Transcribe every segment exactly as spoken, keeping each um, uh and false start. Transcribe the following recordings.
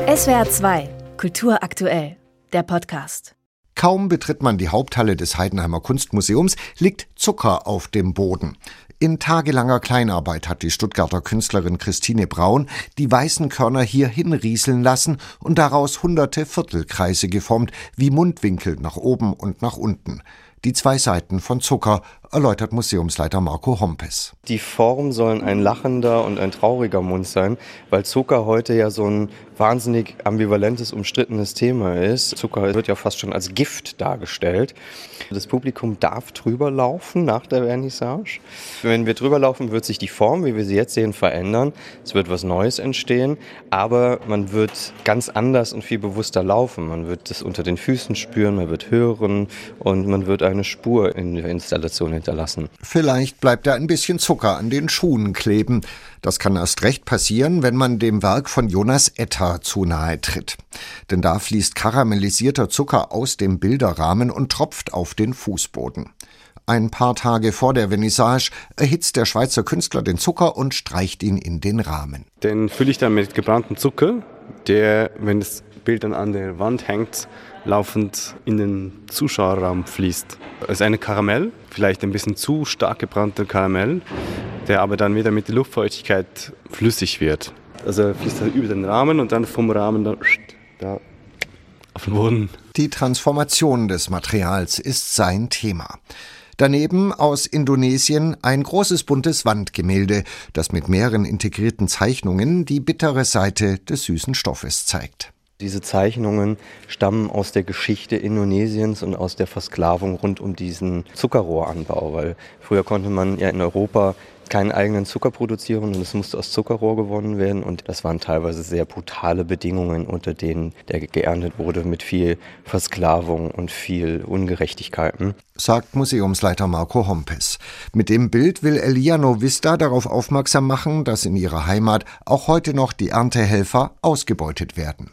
S W R zwei, Kultur aktuell, der Podcast. Kaum betritt man die Haupthalle des Heidenheimer Kunstmuseums, liegt Zucker auf dem Boden. In tagelanger Kleinarbeit hat die Stuttgarter Künstlerin Christine Braun die weißen Körner hier hinrieseln lassen und daraus hunderte Viertelkreise geformt, wie Mundwinkel nach oben und nach unten. Die zwei Seiten von Zucker, erläutert Museumsleiter Marco Hompes. Die Form sollen ein lachender und ein trauriger Mund sein, weil Zucker heute ja so ein wahnsinnig ambivalentes, umstrittenes Thema ist. Zucker wird ja fast schon als Gift dargestellt. Das Publikum darf drüber laufen nach der Vernissage. Wenn wir drüber laufen, wird sich die Form, wie wir sie jetzt sehen, verändern. Es wird was Neues entstehen, aber man wird ganz anders und viel bewusster laufen. Man wird es unter den Füßen spüren, man wird hören und man wird eine Spur in der Installation hinterlassen. Vielleicht bleibt da ein bisschen Zucker an den Schuhen kleben. Das kann erst recht passieren, wenn man dem Werk von Jonas Etter zu nahe tritt. Denn da fließt karamellisierter Zucker aus dem Bilderrahmen und tropft auf den Fußboden. Ein paar Tage vor der Vernissage erhitzt der Schweizer Künstler den Zucker und streicht ihn in den Rahmen. Den fülle ich dann mit gebranntem Zucker, der, wenn das Bild dann an der Wand hängt, laufend in den Zuschauerraum fließt. Es ist eine Karamell, vielleicht ein bisschen zu stark gebrannter Karamell, der aber dann wieder mit der Luftfeuchtigkeit flüssig wird. Also er fließt dann über den Rahmen und dann vom Rahmen dann da auf den Boden. Die Transformation des Materials ist sein Thema. Daneben aus Indonesien ein großes buntes Wandgemälde, das mit mehreren integrierten Zeichnungen die bittere Seite des süßen Stoffes zeigt. Diese Zeichnungen stammen aus der Geschichte Indonesiens und aus der Versklavung rund um diesen Zuckerrohranbau, weil früher konnte man ja in Europa keinen eigenen Zucker produzieren und es musste aus Zuckerrohr gewonnen werden und das waren teilweise sehr brutale Bedingungen, unter denen der geerntet wurde mit viel Versklavung und viel Ungerechtigkeiten. Sagt Museumsleiter Marco Hompes. Mit dem Bild will Elia Novista darauf aufmerksam machen, dass in ihrer Heimat auch heute noch die Erntehelfer ausgebeutet werden.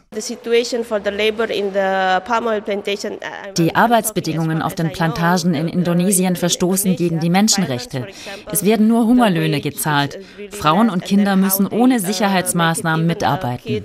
Die Arbeitsbedingungen auf den Plantagen in Indonesien verstoßen gegen die Menschenrechte. Es werden nur Hungerlöhne gezahlt. Frauen und Kinder müssen ohne Sicherheitsmaßnahmen mitarbeiten.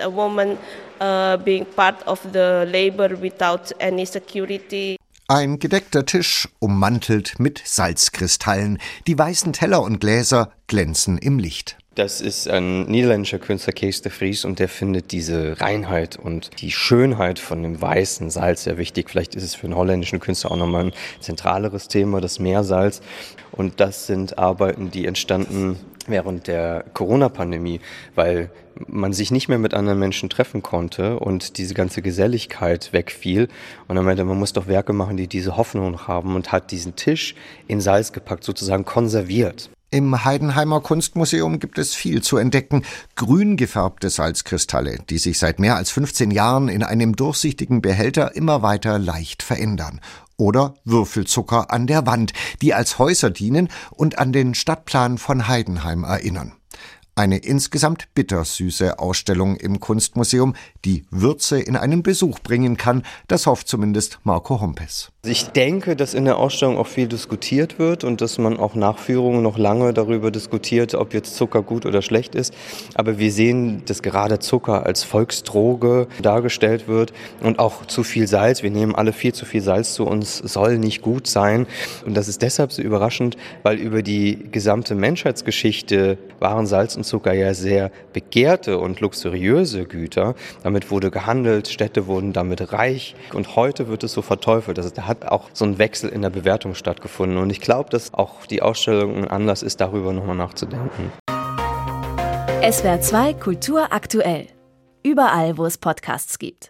Ein gedeckter Tisch, ummantelt mit Salzkristallen. Die weißen Teller und Gläser glänzen im Licht. Das ist ein niederländischer Künstler, Kees de Vries, und der findet diese Reinheit und die Schönheit von dem weißen Salz sehr wichtig. Vielleicht ist es für einen holländischen Künstler auch nochmal ein zentraleres Thema, das Meersalz. Und das sind Arbeiten, die entstanden während der Corona-Pandemie, weil man sich nicht mehr mit anderen Menschen treffen konnte und diese ganze Geselligkeit wegfiel. Und dann meinte man, man muss doch Werke machen, die diese Hoffnung haben, und hat diesen Tisch in Salz gepackt, sozusagen konserviert. Im Heidenheimer Kunstmuseum gibt es viel zu entdecken. Grün gefärbte Salzkristalle, die sich seit mehr als fünfzehn Jahren in einem durchsichtigen Behälter immer weiter leicht verändern. Oder Würfelzucker an der Wand, die als Häuser dienen und an den Stadtplan von Heidenheim erinnern. Eine insgesamt bittersüße Ausstellung im Kunstmuseum, die Würze in einen Besuch bringen kann, das hofft zumindest Marco Hompes. Ich denke, dass in der Ausstellung auch viel diskutiert wird und dass man auch nach Führungen noch lange darüber diskutiert, ob jetzt Zucker gut oder schlecht ist. Aber wir sehen, dass gerade Zucker als Volksdroge dargestellt wird und auch zu viel Salz. Wir nehmen alle viel zu viel Salz zu uns, soll nicht gut sein. Und das ist deshalb so überraschend, weil über die gesamte Menschheitsgeschichte waren Salz und Zucker ja sehr begehrte und luxuriöse Güter. Damit wurde gehandelt, Städte wurden damit reich und heute wird es so verteufelt. Also da hat auch so ein Wechsel in der Bewertung stattgefunden und ich glaube, dass auch die Ausstellung ein Anlass ist, darüber nochmal nachzudenken. S W R zwei Kultur aktuell. Überall, wo es Podcasts gibt.